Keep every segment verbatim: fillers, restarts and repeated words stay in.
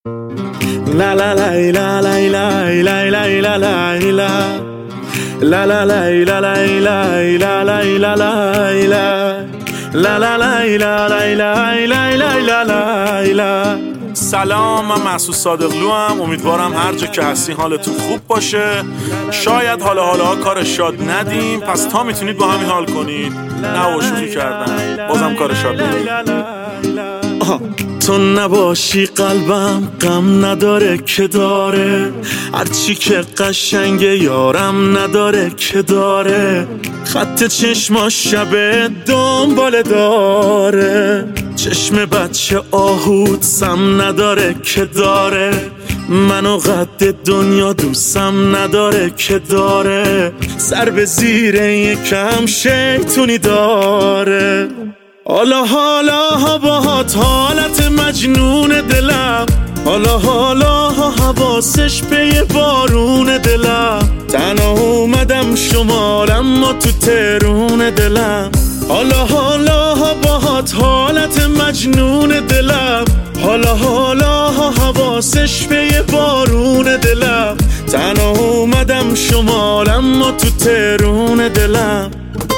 La la la la la la la la la la la La la la la la la la la la la La la la la la la la la la la. سلام، من محسود صادقلو هم. امیدوارم هر جا که هستی حالتون خوب باشه. شاید حالا حالا ها کار شاد ندیم، پس تا میتونید با همین حال کنید. نه و شوخی کردن، بازم کار شاد ندیم. تو نباشی قلبم غم نداره که داره، هرچی که قشنگ یارم نداره که داره، خط چشماش شبه دنبال داره، چشم بچه آهود سم نداره که داره، منو قد دنیا دوستم نداره که داره، سر به زیر یکم شیطونی داره. حالا حالا ها باهات حالت مجنون دلم، حالا حالا ها حواسش پی بارون دلم، تنها اومدم شمالم ما تو ترون دلم. حالا حالا ها باهات حالت مجنون دلم، حالا حالا ها حواسش پی بارون دلم، تنها اومدم شمالم ما تو ترون دلم.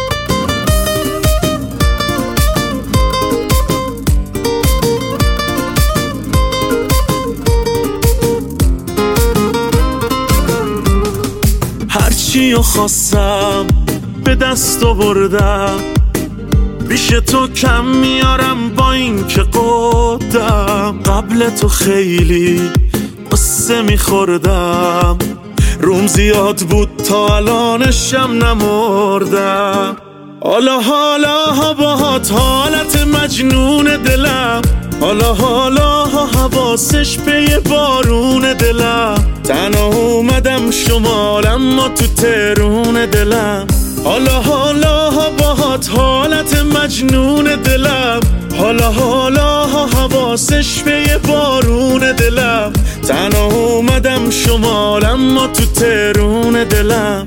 هرچی رو خواستم به دست آوردم، بیش تو کم میارم با این که قدم، قبل تو خیلی قصه میخوردم، روم زیاد بود تا الانشم نمردم. حالا حالا ها باهات حالت مجنون دلم، حالا حالا ها حواسش پی بارون دلم، تنها اومدم شمالم ما تو ترون دلم. حالا حالا ها باهات حالت مجنون دلم، حالا حالا ها حواسش پی بارون دلم، تنها اومدم شمالم ما تو ترون دلم.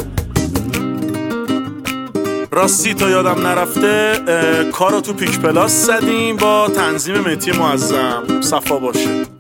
راستی تا یادم نرفته کارو تو پیک پلاس زدیم با تنظیم مهدی معظم. صفا باشه.